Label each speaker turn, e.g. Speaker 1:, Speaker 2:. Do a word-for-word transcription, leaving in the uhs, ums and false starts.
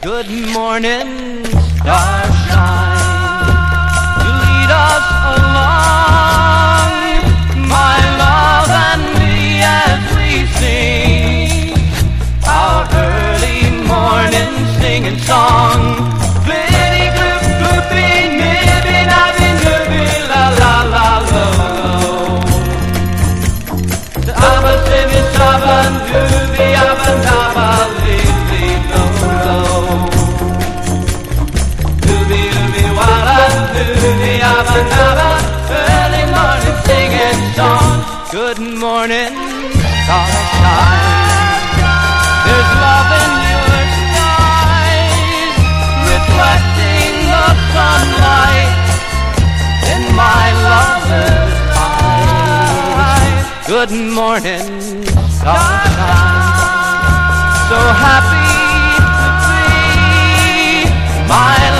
Speaker 1: Good morning, starshine, to lead us along, my love and me, as we sing our early morning singing song. Blitty gloop gloopy, nibby nabby nibby, la la la lo. Abba sibby saban dooby abba nabba lily lo lo. Dooby dooby walla dooby abba nabba, early morning singing song. Good morning, starshine. There's love in your skies, reflecting the sunlight in my lover's eyes. Good morning, starshine. So happy to be my